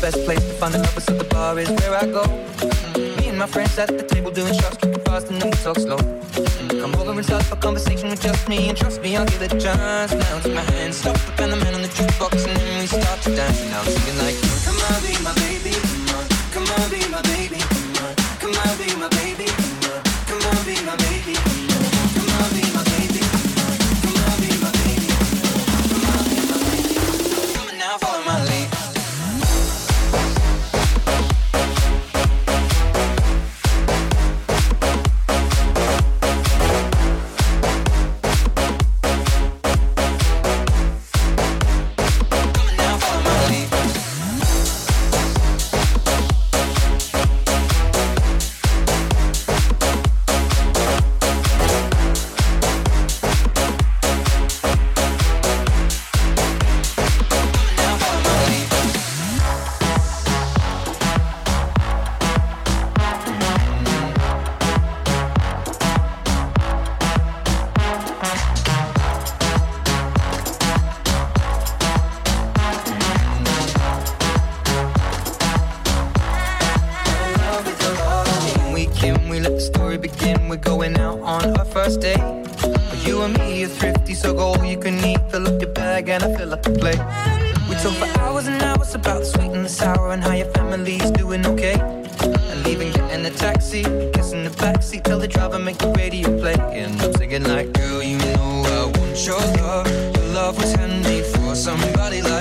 best place to find the lovers, so the bar is where I go. Me and my friends at the table doing shots, tripping fast and then we talk slow. Come over and start a conversation with just me, and trust me, I'll give it a chance. Now take my hand, stop the band, the man on the jukebox, and then we start to dance. Now I'm singing like, come on, be my baby, come on, come on, be my baby, come on, come on, be my baby, come on, come on, be my baby, come on, come on, be my baby, come on, be my baby, come on, be my baby. Come on now, follow my lead. Like, girl, you know I want your love. Your love was handmade for somebody like